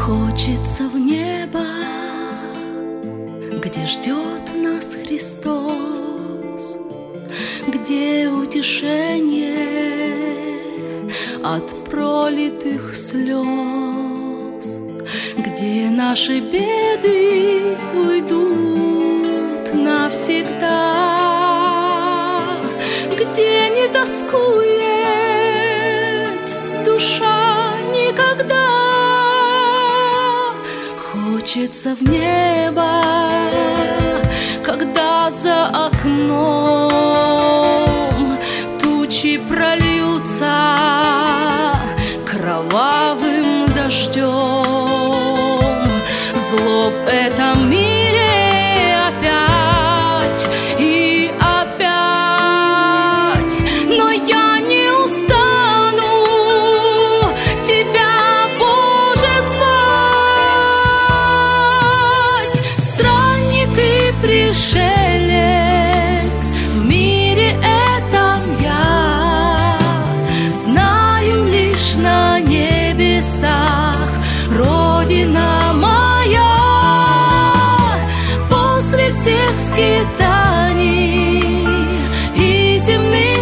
Хочется в небо, где ждет нас Христос, где утешение от пролитых слез, где наши беды уйдут навсегда, где не тоскует душа никогда. Хочется в небо, когда за окном тучи прольются кровавым дождем. Зло в этом мире опять и опять, но я не устану тебя, Боже, звать. Странник и пришелец в мире этом я, знаю лишь на небесах Родина моя. После всех скитаний и земных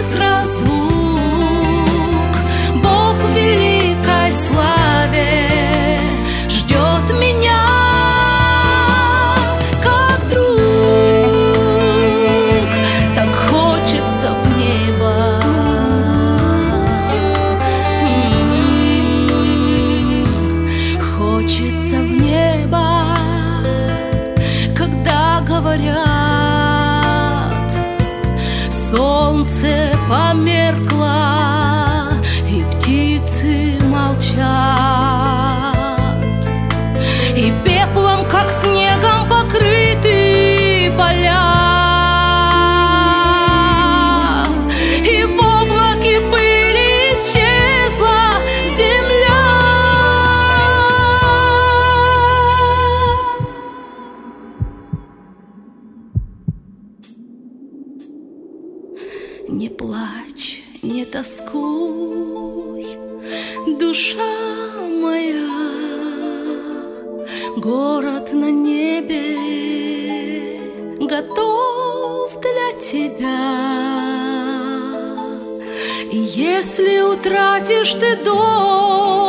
разлук Бог в великой славе ждет меня, как друг. Так хочется в небо. Хочется в небо, когда говорят, солнце померкло и птицы молчат, и пеплом, как снегом, покрыты поля, и в облаке пыли исчезла земля. Не плачь, не тоскуй, душа моя, город на небе готов для тебя. И если утратишь ты дом,